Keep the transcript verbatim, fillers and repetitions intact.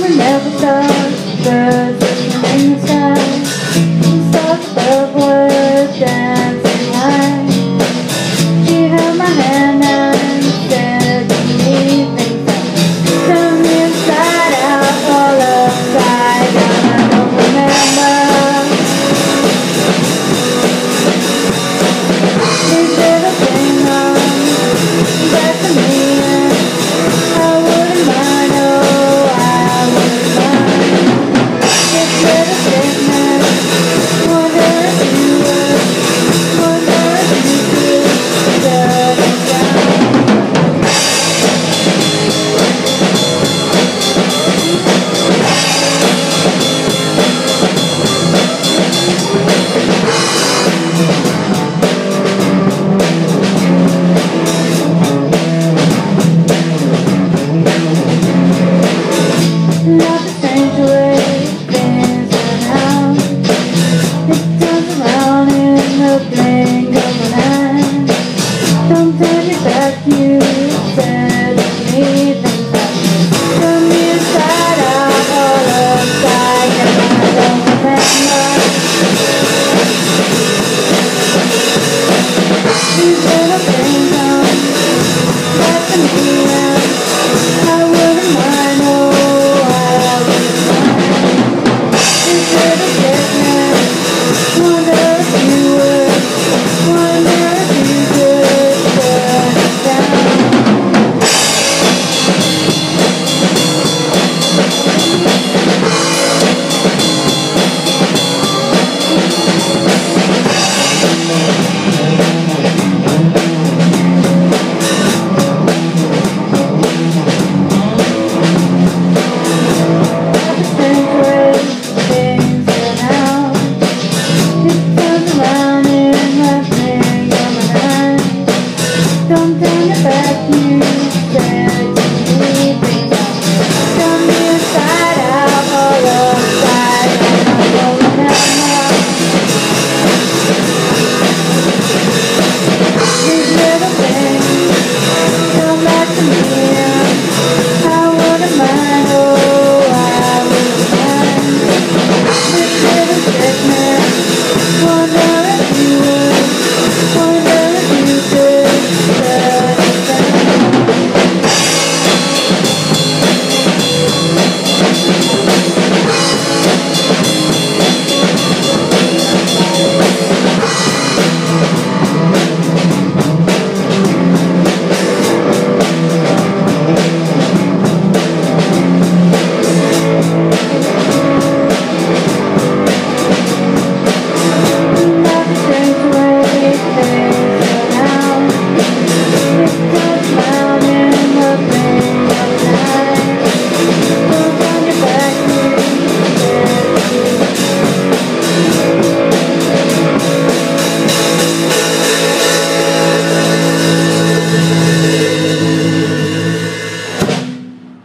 never stop, birds singing in the sky. Stars above were dancing high. She held my hand and said to me things that turn me inside out, all upside down. I don't remember these little things on back to me, and I wouldn't mind, oh, I wouldn't mind. This little sickness, wonder if you would, wonder if you could shut it down. Not the strange way things turn out. It turns around in the blink of an eye. Don't turn your back, you said to me things that turn me inside out, all upside down. I don't remember these little things on back to me, and I wouldn't mind, oh, I wouldn't mind. This little sickness, wonder if you would, wonder if you could shut it down. Not the strange way things turn out. It turns around in the blink of an eye. Don't turn your back, you said.